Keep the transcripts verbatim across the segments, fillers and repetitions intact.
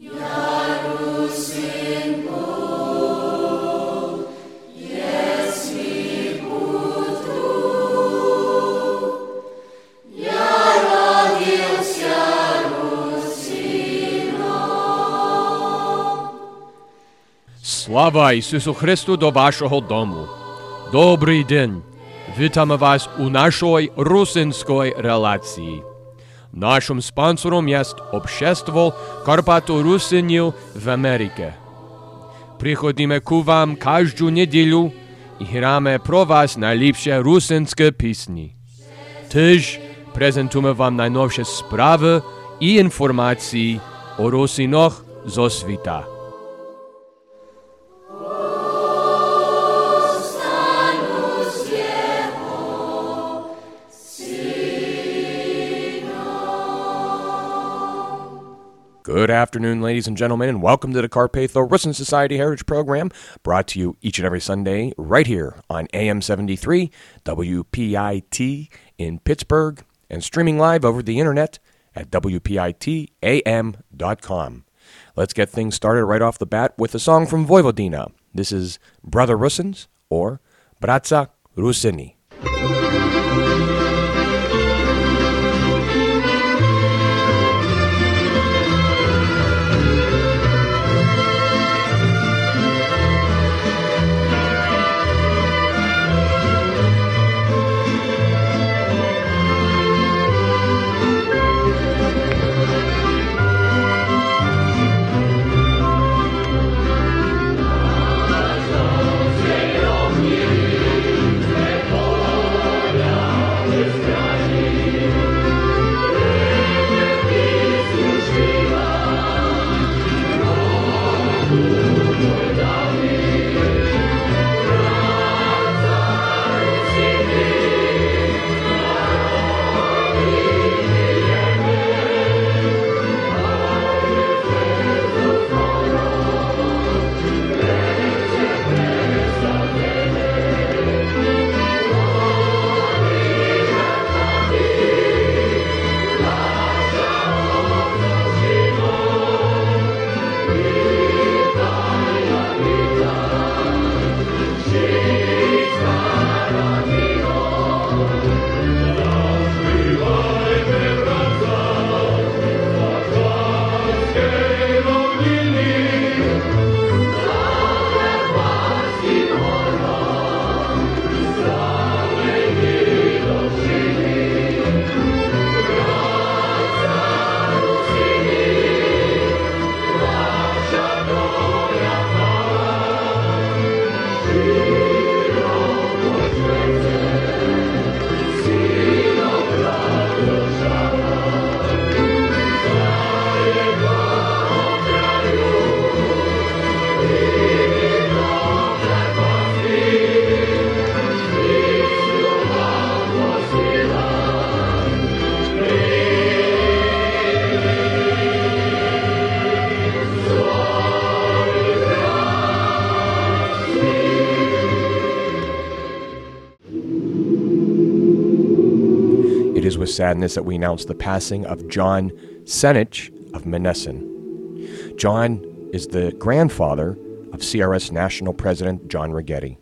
Слава Ісусу Христу до вашого дому. Добрий день. Вітаємо вас у нашій русинській релації. Нашим спонсором є Общество Карпато-Русинів в Америці. Приходимо к вам кожну неділю і граємо про вас найліпші русинські пісні. Теж презентуємо вам найновші справи і інформації о русинах зо світа. Good afternoon, ladies and gentlemen, and welcome to the Carpatho-Russin Society Heritage Program, brought to you each and every Sunday right here on A M seventy-three W P I T in Pittsburgh, and streaming live over the internet at W P I T A M dot com. Let's get things started right off the bat with a song from Vojvodina. This is Brother Russins, or Bratza Rusini. It is with sadness that we announce the passing of John Senich of Monessen. John is the grandfather of C R S National President John Righetti.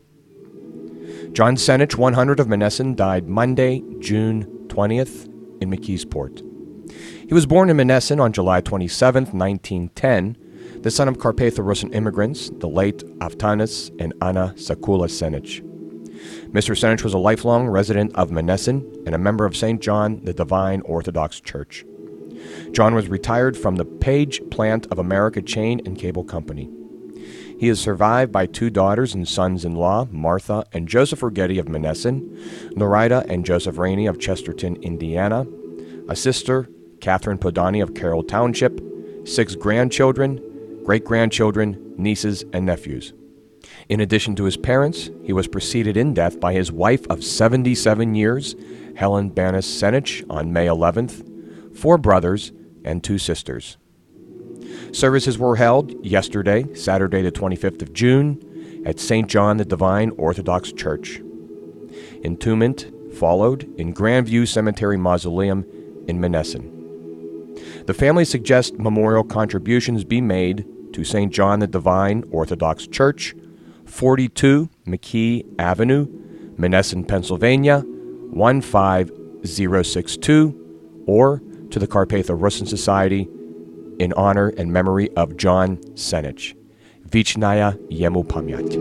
John Senich, one hundred of Monessen, died Monday, June twentieth in McKeesport. He was born in Monessen on July twenty-seventh, nineteen ten, the son of Carpatho-Russin immigrants, the late Aftanas and Anna Sakula Senich. Mister Senich was a lifelong resident of Monessen and a member of Saint John the Divine Orthodox Church. John was retired from the Page Plant of America Chain and Cable Company. He is survived by two daughters and sons-in-law, Martha and Joseph Righetti of Monessen, Norida and Joseph Rainey of Chesterton, Indiana, a sister, Catherine Podani of Carroll Township, six grandchildren, great-grandchildren, nieces, and nephews. In addition to his parents, he was preceded in death by his wife of seventy-seven years, Helen Banis Senich, on May eleventh, four brothers, and two sisters. Services were held yesterday, Saturday the twenty-fifth of June, at Saint John the Divine Orthodox Church. Entombment followed in Grandview Cemetery Mausoleum in Monessen. The family suggests memorial contributions be made to Saint John the Divine Orthodox Church, forty-two McKee Avenue, Monessen, Pennsylvania, one five zero six two, or to the Carpatho Rusyn Society in honor and memory of John Senich. Vichnaya Yemu Pamyat.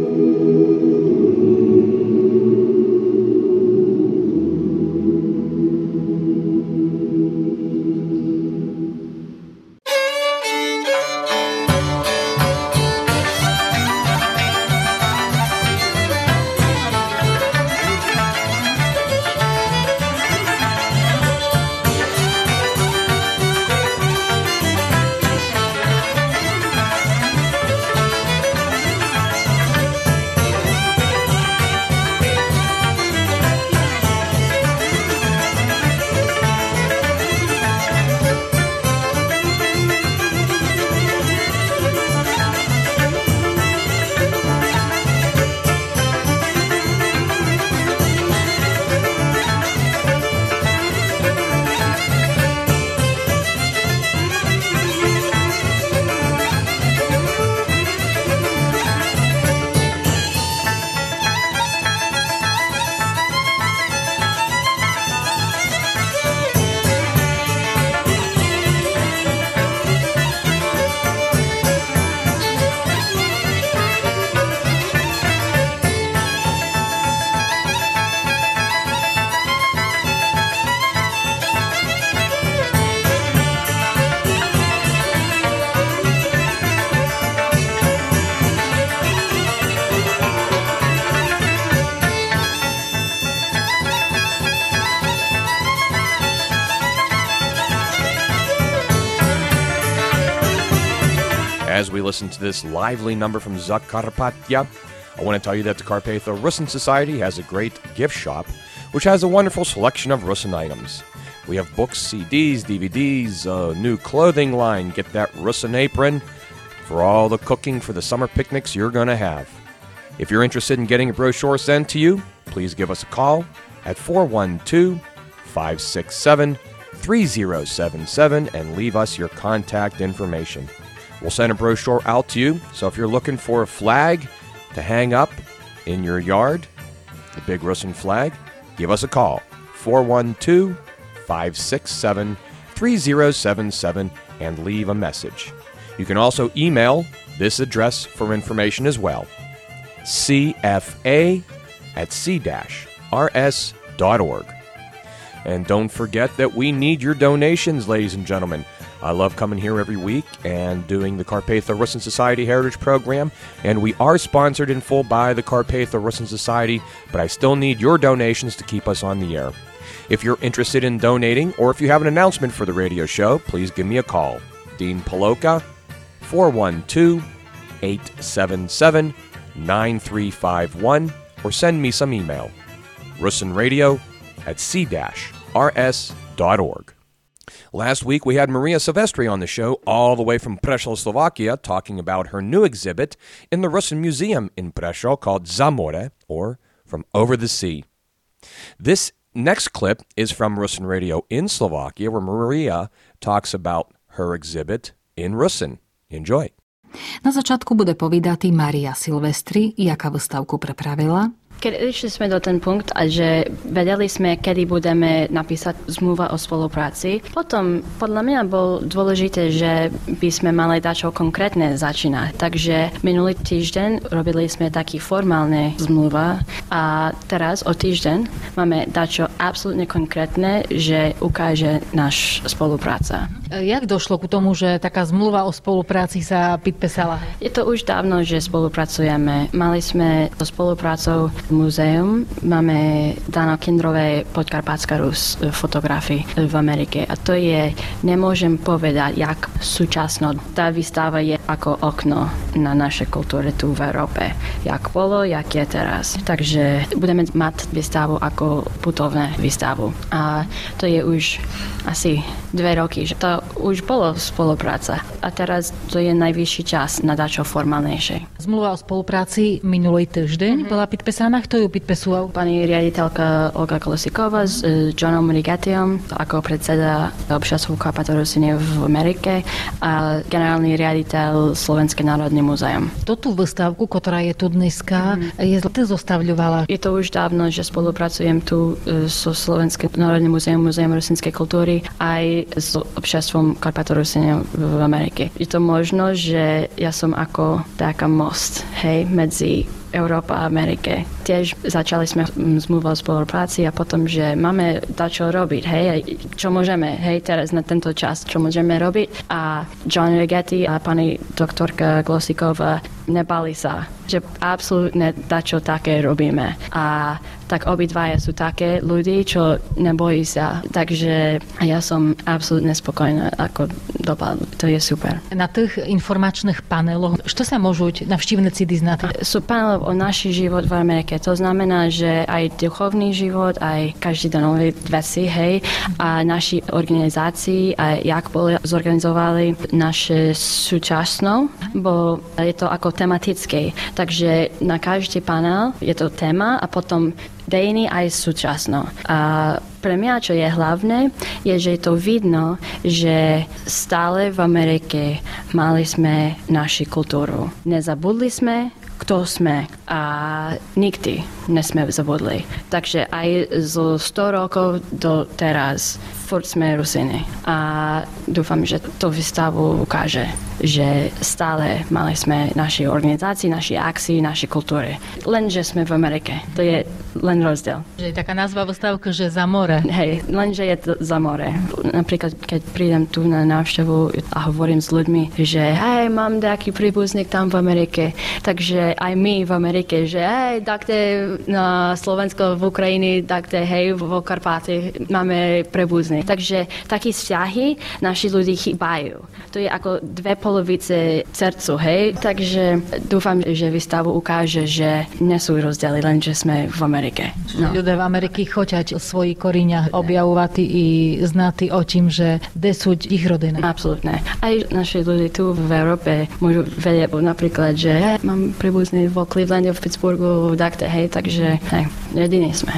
As we listen to this lively number from Zakarpattia, I want to tell you that the Carpatho Rusyn Society has a great gift shop, which has a wonderful selection of Rusyn items. We have books, C Ds, D V Ds, a new clothing line. Get that Rusyn apron for all the cooking for the summer picnics you're going to have. If you're interested in getting a brochure sent to you, please give us a call at four one two, five six seven, three zero seven seven and leave us your contact information. We'll send a brochure out to you, so if you're looking for a flag to hang up in your yard, the big Rusyn flag, give us a call, four one two, five six seven, three zero seven seven, and leave a message. You can also email this address for information as well, c f a at c dash r s dot org. And don't forget that we need your donations, ladies and gentlemen. I love coming here every week and doing the Carpatho Rusyn Society Heritage Program, and we are sponsored in full by the Carpatho Rusyn Society, but I still need your donations to keep us on the air. If you're interested in donating, or if you have an announcement for the radio show, please give me a call. Dean Paloka, four one two, eight seven seven, nine three five one, or send me some email, rusynradio at c dash r s dot org. Last week, we had Maria Silvestri on the show, all the way from Prešov, Slovakia, talking about her new exhibit in the Rusyn Museum in Prešov called Za more, or From Over the Sea. This next clip is from Rusyn Radio in Slovakia, where Maria talks about her exhibit in Rusyn. Enjoy. Na začiatku bude povídati Maria Silvestri, jaká výstavku prepravila. Keď išli sme do ten punkt a že vedeli sme, kedy budeme napísať zmluva o spolupráci, potom podľa mňa bol dôležité, že by sme mali dačo konkrétne začínať. Takže minulý týždeň robili sme taký formálne zmluva a teraz o týždeň máme dačo absolútne konkrétne, že ukáže náš spolupráca. Jak došlo k tomu, že taká zmluva o spolupráci sa podpísala? Je to už dávno, že spolupracujeme. Mali sme so spoluprácou muzeum, máme Dana Kindrové Podkarpatská Rus fotografii v Amerike a to je, nemôžem povedať, jak súčasno. Tá výstava je ako okno na naše kultúry tu v Európe. Jak bolo, jak je teraz. Takže budeme mať výstavu ako putovné výstavu. A to je už asi dve roky, že to už bolo spolupráca. A teraz to je najvyšší čas na dačo formálnejšie. Zmluva o spolupráci minulý týždeň mm-hmm. bola podpísaná. a kto ju підписував? Pani riaditeľka Olga Kolesíková s e, Johnom Rigetiom ako predseda Общества Карпати Русини v Amerike a generálny riaditeľ Slovenské národné múzeum. Toto výstavku, ktorá je tu dneska, mm-hmm. je ty zostavľovala? Je to už dávno, že spolupracujem tu e, so Slovenským národným múzeum, Múzeum rusinskej kultúry aj s Обществом Карпати Русини v Amerike. Je to možno, že ja som ako taká most, hej, medzi Európa a Amerike. Tiež začali sme zmluvu o spolupráci a potom, že máme dačo robiť, hej, čo môžeme, hej, teraz na tento čas, čo môžeme robiť. A John Rigeti a pani doktorka Glosíková nebali sa, že absolútne dačo také robíme. A tak obidvaja sú také ľudí, čo nebojí sa. Takže ja som absolútne spokojná, ako dopadlo. To je super. Na tých informačných paneloch, čo sa môžu navštívnici diznať? Sú panely o naši život v Amerike. To znamená, že aj duchovný život, aj každodenné veci, hej, a naši organizácii, a jak boli zorganizovali naše súčasno, bo je to ako tematické. Takže na každý panel je to téma a potom dejiny aj súčasno. A pre mňa, čo je hlavné, je, že je to vidno, že stále v Amerike mali sme našu kultúru. Nezabudli sme, kto sme a nikdy nesme zabudli. Takže aj zo sto rokov do teraz furt sme Rusini. A dúfam, že to výstavu ukáže, že stále mali sme naše organizácie, naše akcie, naše kultúry. Lenže sme v Amerike. To je len rozdiel. Že je taká nazva výstavky, že za more. Hej, lenže je to za more. Napríklad, keď prídem tu na návštevu a hovorím s ľuďmi, že hej, mám nejaký príbuzník tam v Amerike, takže aj my v Amerike, že hej, takto na Slovensko, v Ukrajine, takto hej, vo Karpáty máme príbuzník. Takže také vzťahy naši ľudí chýbajú. To je ako dve polovice srdcu, hej. Takže dúfam, že výstavu ukáže, že nie sú rozdiely, len že sme v Amerike. No. Ľudia v Amerike choťať svoji koríňa objavovať i znať o tým, že kde sú ich rodiny. Absolútne. Aj naši ľudia tu v Európe môžu vedieť napríklad, že hej, mám príbuzný vo Clevelande, v Pittsburghu, takto, hej, takže hej, jediní sme.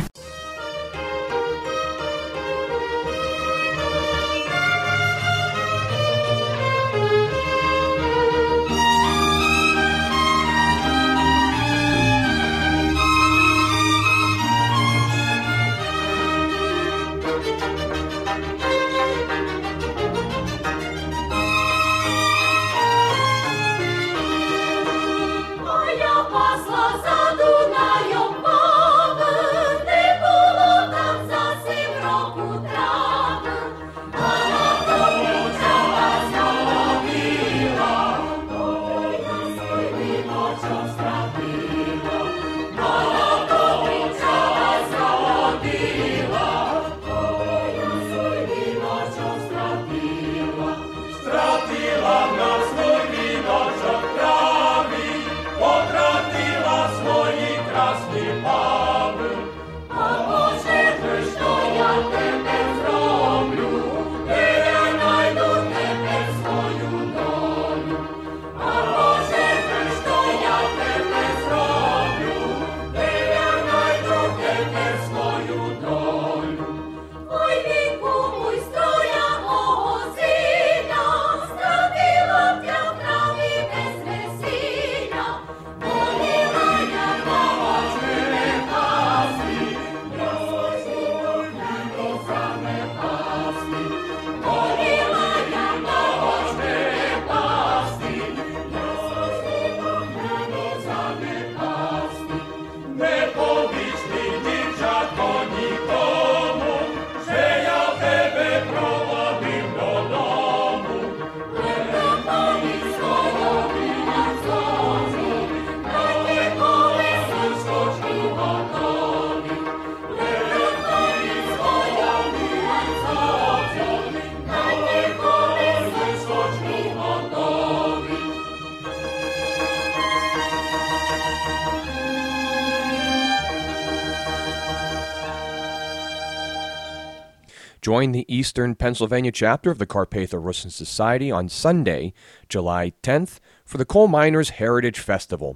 Join the Eastern Pennsylvania chapter of the Carpatho-Russin Society on Sunday, July tenth, for the Coal Miners Heritage Festival.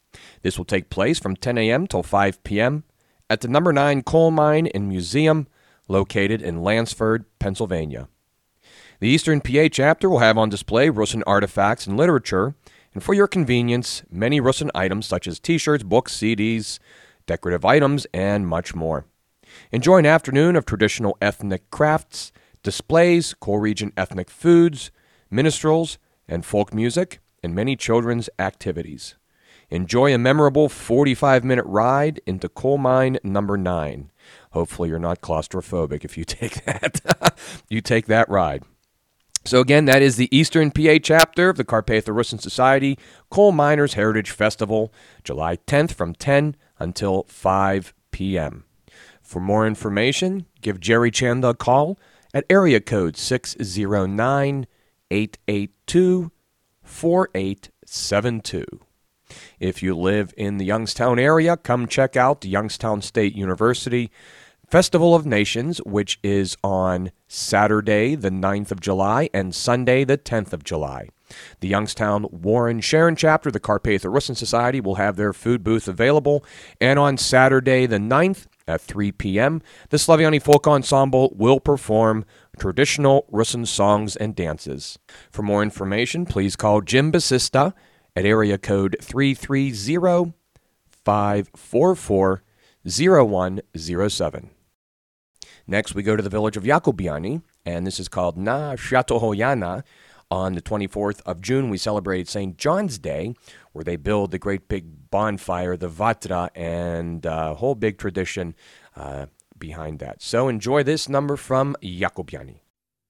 This will take place from ten a.m. till five p.m. at the number nine Coal Mine and Museum located in Lansford, Pennsylvania. The Eastern P A chapter will have on display Russin artifacts and literature, and for your convenience, many Russin items such as t-shirts, books, C Ds, decorative items, and much more. Enjoy an afternoon of traditional ethnic crafts, displays, co-region ethnic foods, minstrels, and folk music, and many children's activities. Enjoy a memorable forty-five minute ride into Coal Mine number nine. Hopefully you're not claustrophobic if you take that. You take that ride. So again, that is the Eastern P A chapter of the Carpathia Russin Society Coal Miners Heritage Festival, July tenth from ten until five p.m. For more information, give Jerry Chanda a call at area code six zero nine, eight eight two, four eight seven two. If you live in the Youngstown area, come check out the Youngstown State University Festival of Nations, which is on Saturday, the ninth of July, and Sunday, the tenth of July. The Youngstown Warren Sharon chapter, the Carpathia Russin Society, will have their food booth available. And on Saturday, the ninth, at three p.m., the Slaviani Folk Ensemble will perform traditional Russin songs and dances. For more information, please call Jim Basista at area code three three zero, five four four, zero one zero seven. Next, we go to the village of Jacobiani, and this is called Na Shatohoyana. On the twenty-fourth of June, we celebrate Saint John's Day, where they build the great big bonfire, the Vatra, and a uh, whole big tradition uh, behind that. So enjoy this number from Jacobiani.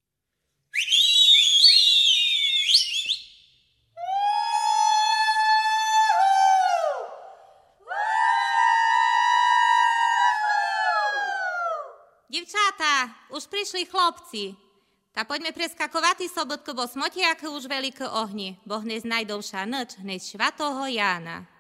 Дівчата, уж прийшли хлопці. Та poďme preskakovati sobotku, bo smotiaky už veľké ohni, bo hneď najdovšia noč, hneď švatoho Jána.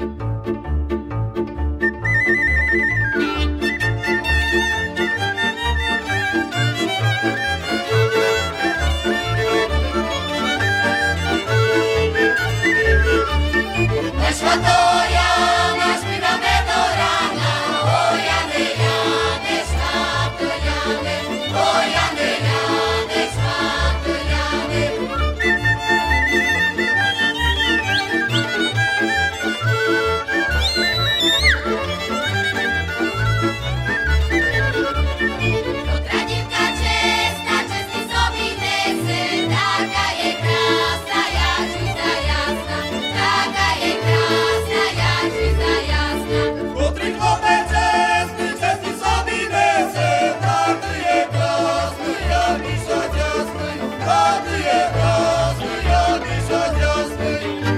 Na švatoho Jána zpívame do rána, o Jane, Jane, svato Jane, o Jane, Jane, svato Jane. Otra divka čestná, čestný sobí nese, taká je krásna, jak žita jasná, taká je krásna, jak žita jasná. Otra chłopec czesny, czesny sobie nese, taky je krasny, jak misać jasny, taky je krasny, jak misać jasny.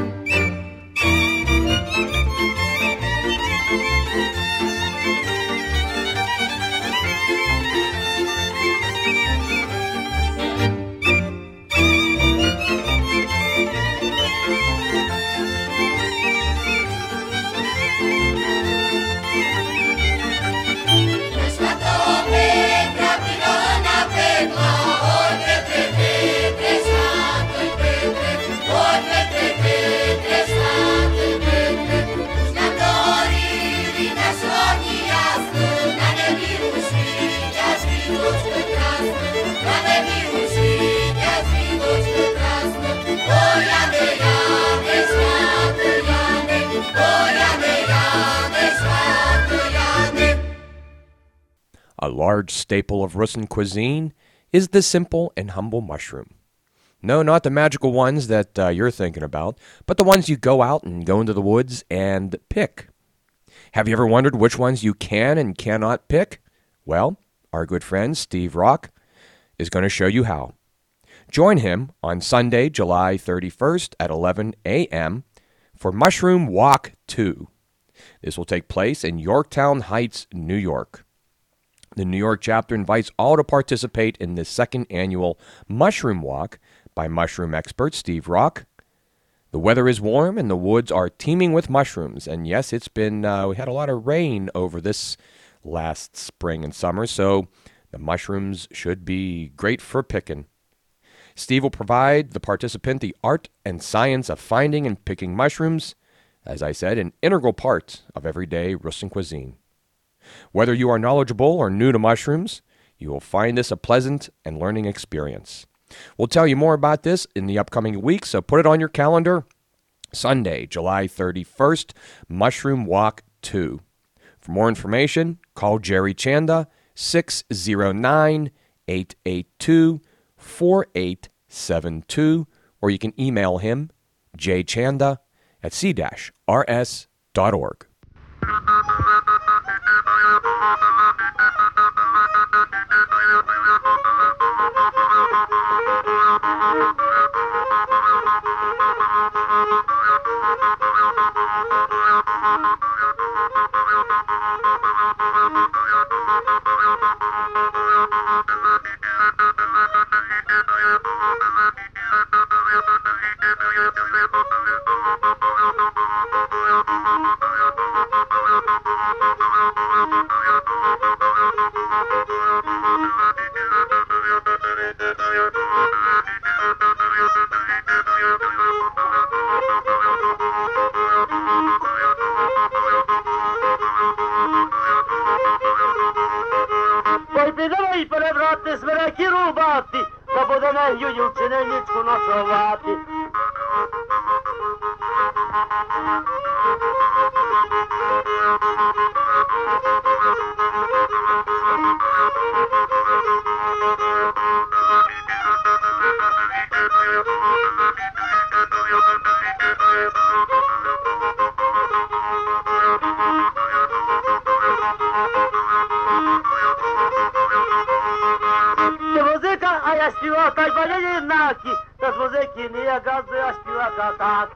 Na švatoho Petra priloha napekla, oj Petre, Petre, svatoj Petre, oj Petre, Petre, svatoj Petre. Už nám dohorili naši ohni jasno, na nebi už svítia svítočko krásno, na nebi už svítia svítočko krásno. O Jane, Jane, svato Jane, o Jane, Jane, svato Jane. A large staple of Russin cuisine is the simple and humble mushroom. No, not the magical ones that uh, you're thinking about, but the ones you go out and go into the woods and pick. Have you ever wondered which ones you can and cannot pick? Well, our good friend Steve Rock is going to show you how. Join him on Sunday, July thirty-first at eleven a.m. for Mushroom Walk two. This will take place in Yorktown Heights, New York. The New York chapter invites all to participate in this second annual Mushroom Walk by mushroom expert Steve Rock. The weather is warm and the woods are teeming with mushrooms. And yes, it's been, uh, we had a lot of rain over this last spring and summer, so the mushrooms should be great for picking. Steve will provide the participant the art and science of finding and picking mushrooms, as I said, an integral part of everyday Rusyn cuisine. Whether you are knowledgeable or new to mushrooms, you will find this a pleasant and learning experience. We'll tell you more about this in the upcoming week, so put it on your calendar. Sunday, July thirty-first, Mushroom Walk two. For more information, call Jerry Chanda, six oh nine, eight eight two, four eight seven two, or you can email him, jchanda at c dash r s dot org. Poi pedali per le brotte sveracchi rubati, dopo da meglio gli uccelli sono trovati. Ja śpiła kaj panie jednaki, to z muzyki nie ja gazu, ja śpiła kataki.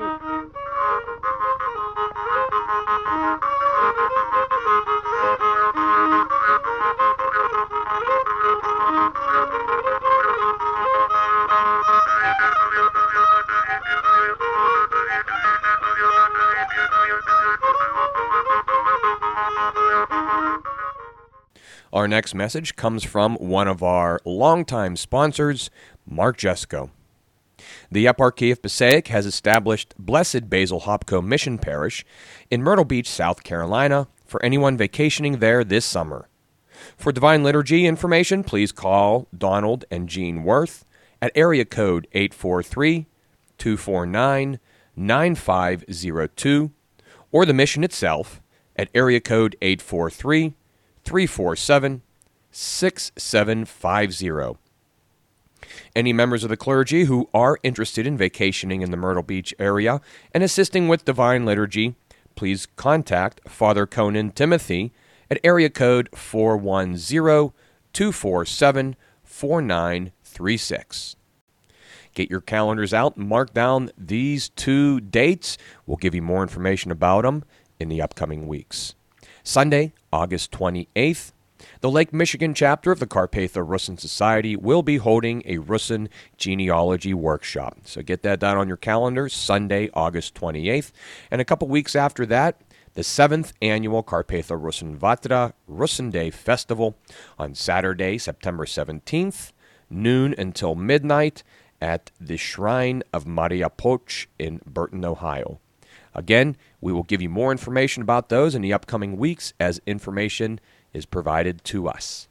Our next message comes from one of our longtime sponsors, Mark Jesko. The Eparchy of Passaic has established Blessed Basil Hopko Mission Parish in Myrtle Beach, South Carolina, for anyone vacationing there this summer. For Divine Liturgy information, please call Donald and Jean Worth at area code eight four three, two four nine, nine five zero two, or the mission itself at area code eight four three, three four seven, six seven five zero. Any members of the clergy who are interested in vacationing in the Myrtle Beach area and assisting with Divine Liturgy, please contact Father Conan Timothy at area code four one zero, two four seven, four nine three six. Get your calendars out and mark down these two dates. We'll give you more information about them in the upcoming weeks. Sunday, August twenty-eighth, the Lake Michigan chapter of the Carpatha Rusyn Society will be holding a Rusyn genealogy workshop. So get that down on your calendar, Sunday, August twenty-eighth. And a couple weeks after that, the seventh annual Carpatha Rusyn Vatra Rusyn Day Festival on Saturday, September seventeenth, noon until midnight at the Shrine of Maria Poch in Burton, Ohio. Again, we will give you more information about those in the upcoming weeks as information is provided to us.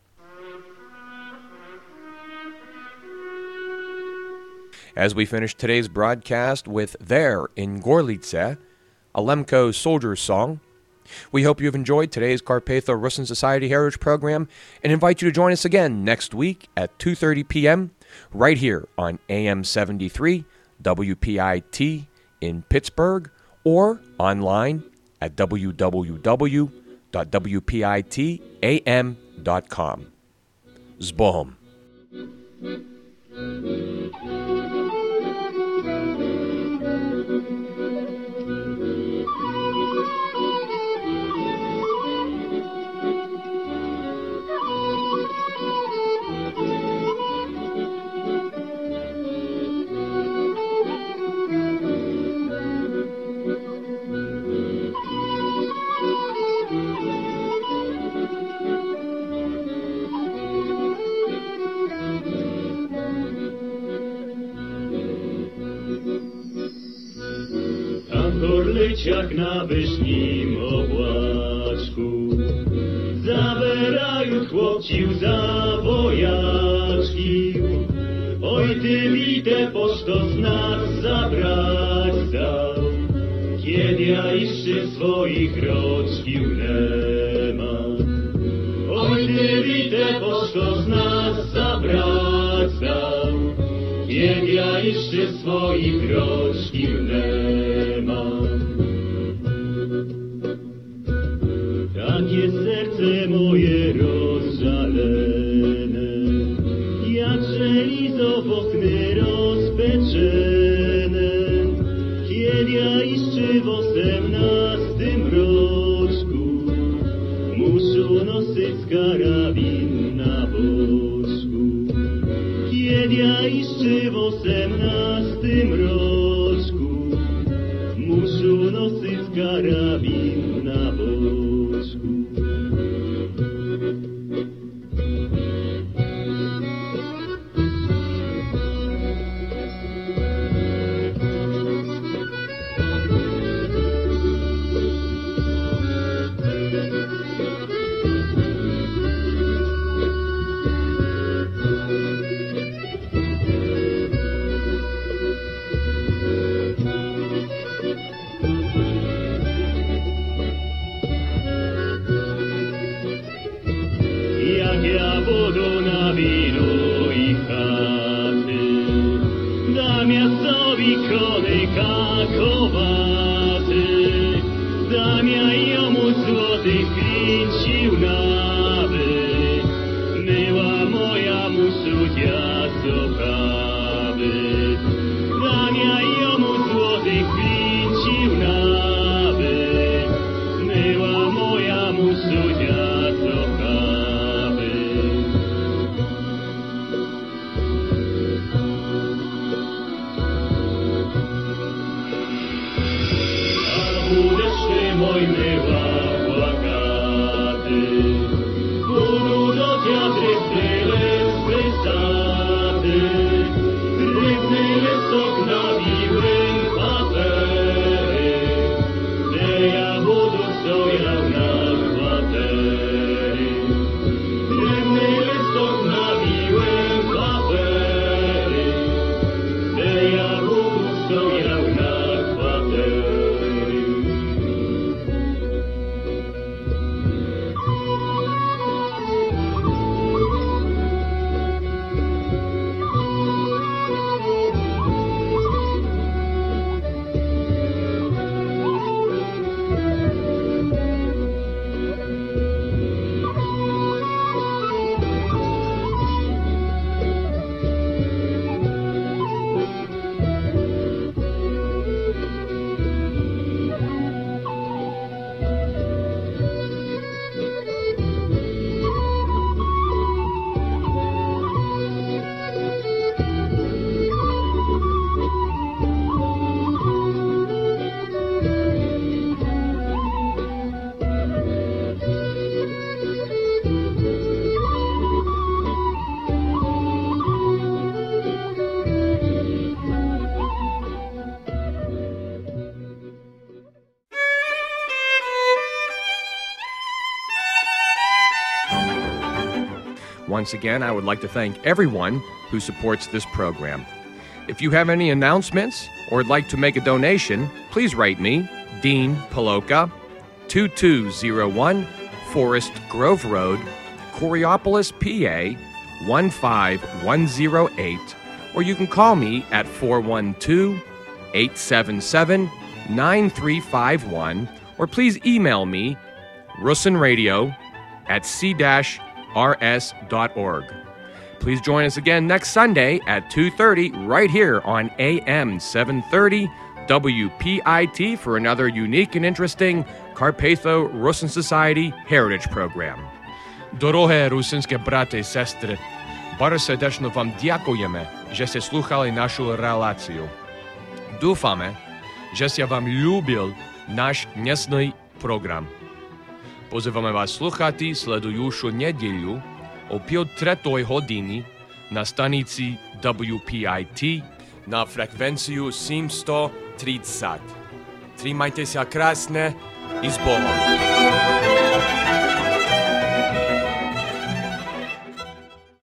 As we finish today's broadcast with There in Gorlice, a Lemko Soldiers song, we hope you have enjoyed today's Carpatha Rusyn Society Heritage Program and invite you to join us again next week at two thirty p.m. right here on A M seventy-three W P I T in Pittsburgh, or online at w w w dot w p i t a m dot com. Zbohom. leciach na wyżnim obłaczku. Zabierają chłopciu za wojaczki. Oj ty wite pošto z nas zabrać zdał, kiedy ja jeszcze swoich roczkił nie ma. Oj ty wite pošto z nas zabrać zdał, kiedy ja jeszcze swoich roczkił nie ma. Takie serce moje rozżalene, jak żelizo w oknie rozpeczene, kiedy ja jeszcze w osiemnastym roczku muszę nosić karabin na boczku. Kiedy ja jeszcze w osiemnastym roczku muszę nosić karabin na boczku. Once again, I would like to thank everyone who supports this program. If you have any announcements or would like to make a donation, please write me, Dean Paloka, two two zero one Forest Grove Road, Coriopolis, P A, one five one zero eight, or you can call me at four one two, eight seven seven, nine three five one, or please email me, russenradio at c dash r s dot org. Please join us again next Sunday at two thirty right here on A M seven thirty W P I T for another unique and interesting Carpatho-Rusin Society Heritage Program. Дороге русинське брати і сестри, bardzo serdecznie wam dziękujemy, że ste słuchali naszą relację. Dúfame, že ste vám ľúbil náš dnesný program. Pozývame vás sluchati sledujúšu nedeľu o pol tretej hodiny na stanici W P I T na frekvenciu sedemsto tridsať. Trimajte sa krásne i s Bohom.